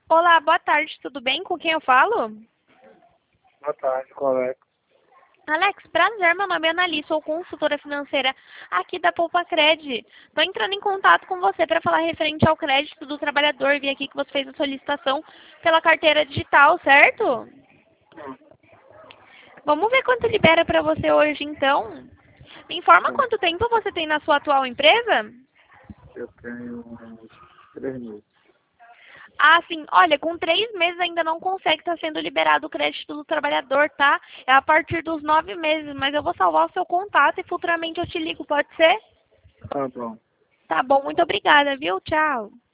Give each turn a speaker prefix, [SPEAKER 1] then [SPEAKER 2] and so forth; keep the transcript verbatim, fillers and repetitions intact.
[SPEAKER 1] Olá, boa tarde, tudo bem? Com quem eu falo?
[SPEAKER 2] Boa tarde, colega.
[SPEAKER 1] Alex, prazer, meu nome é Annali, sou consultora financeira aqui da Poupa Cred. Estou entrando em contato com você para falar referente ao crédito do trabalhador. Vi aqui que você fez a solicitação pela carteira digital, certo? Vamos ver quanto libera para você hoje, então. Me informa
[SPEAKER 2] Bom,
[SPEAKER 1] quanto tempo você tem na sua atual empresa?
[SPEAKER 2] eu tenho uns três meses.
[SPEAKER 1] Ah, sim. Olha, com três meses ainda não consegue estar sendo liberado o crédito do trabalhador, tá? É a partir dos nove meses, mas eu vou salvar o seu contato e futuramente eu te ligo, pode ser?
[SPEAKER 2] Tá bom.
[SPEAKER 1] Tá bom, muito obrigada, viu? Tchau.